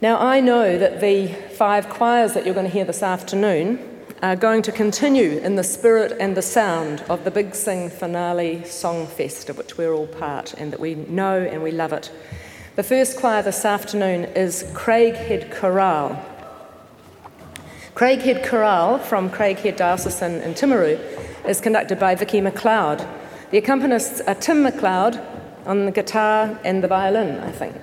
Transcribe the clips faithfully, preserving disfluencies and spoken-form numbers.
Now, I know that the five choirs that you're going to hear this afternoon are going to continue in the spirit and the sound of the Big Sing Finale Songfest, of which we're all part and that we know and we love it. The first choir this afternoon is Craighead Chorale. Craighead Chorale from Craighead Diocesan in Timaru is conducted by Vicky McLeod. The accompanists are Tim McLeod on the guitar and the violin, I think.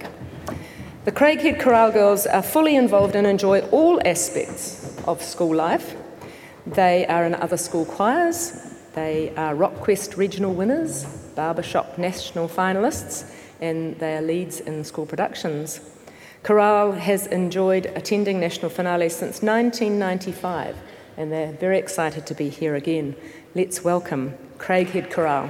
The Craighead Chorale girls are fully involved and enjoy all aspects of school life. They are in other school choirs. They are RockQuest regional winners, Barbershop national finalists, and they are leads in school productions. Chorale has enjoyed attending national finales since nineteen ninety-five, and they're very excited to be here again. Let's welcome Craighead Chorale.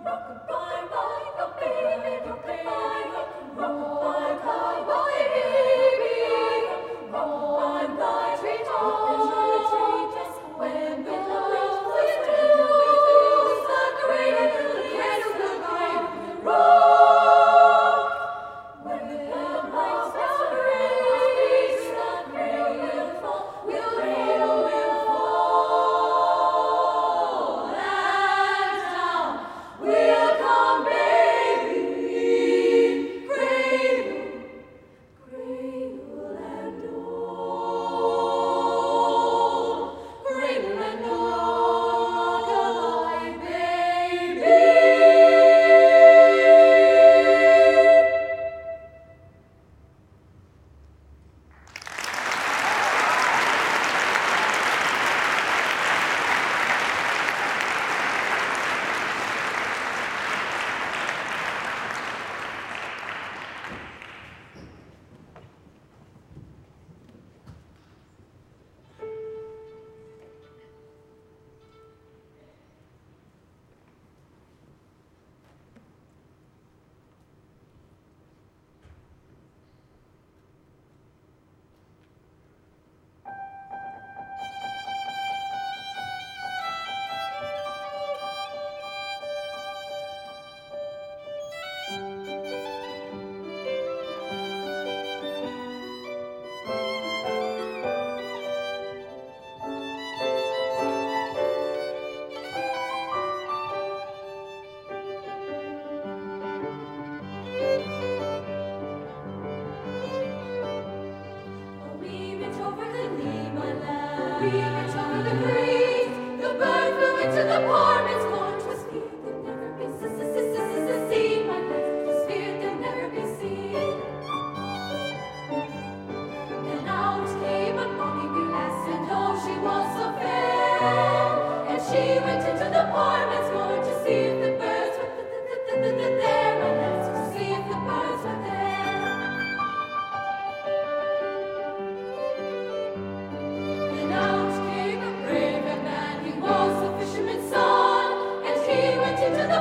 Rock-a-bye, rock-a-bye, rock-a-bye, rock-a-bye, rock-a-bye, rock-a-bye,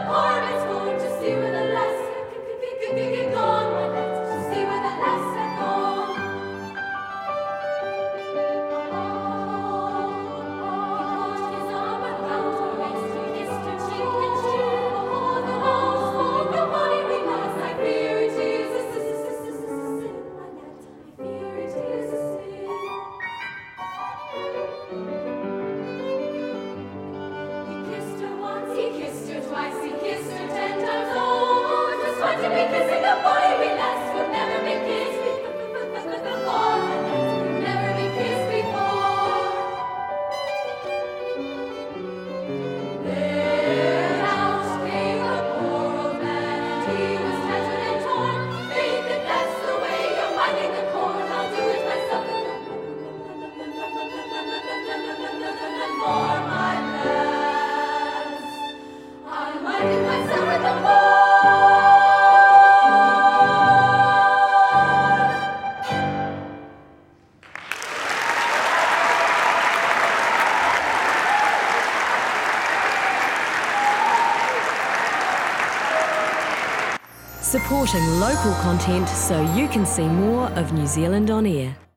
Supporting local content so you can see more of New Zealand on air.